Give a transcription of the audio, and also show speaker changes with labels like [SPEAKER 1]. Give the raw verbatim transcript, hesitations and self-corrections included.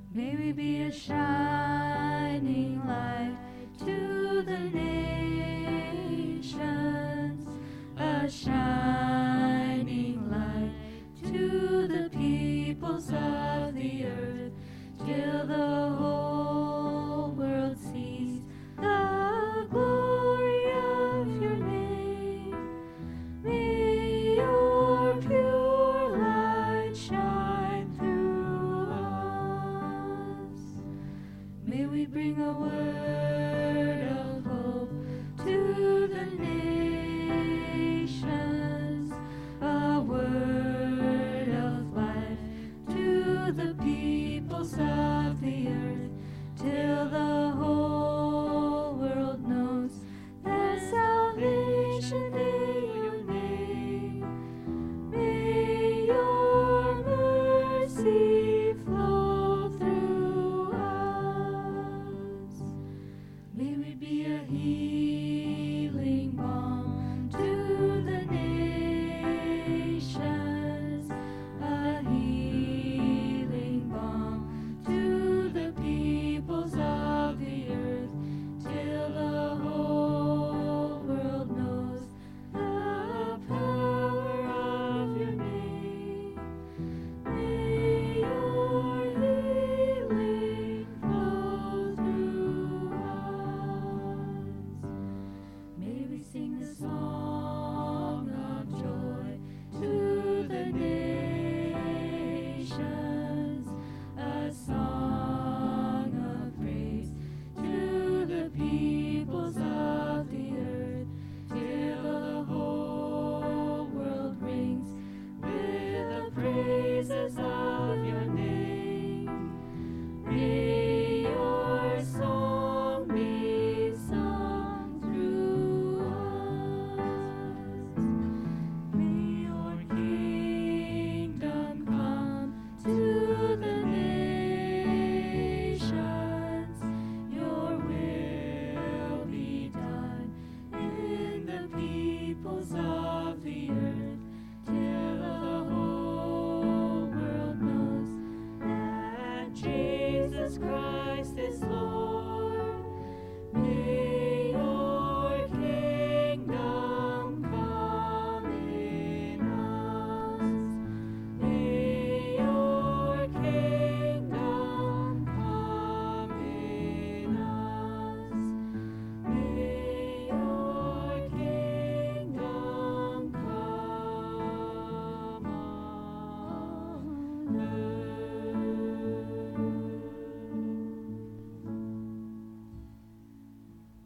[SPEAKER 1] May we be a shining light to the nations, a shining light to the peoples of the earth, till the whole world sees the glory of your name. May your pure light shine through us. May we bring a word of hope to the nations, a word of life to the peoples of the earth, till the whole world knows that salvation in your name. May your mercy flow through us. May we be a healing balm to the nations, a healing balm to the peoples of the earth, till the whole world knows the power of your name. May your healing flow through us. May we sing the song of joy to the nations, a song of praise to the peoples of the earth, till the whole world rings with the praises of your name. May your song be sung through us. May your kingdom come to the nations. Your will be done in the peoples of the earth, till the whole world knows that Jesus Christ is Lord.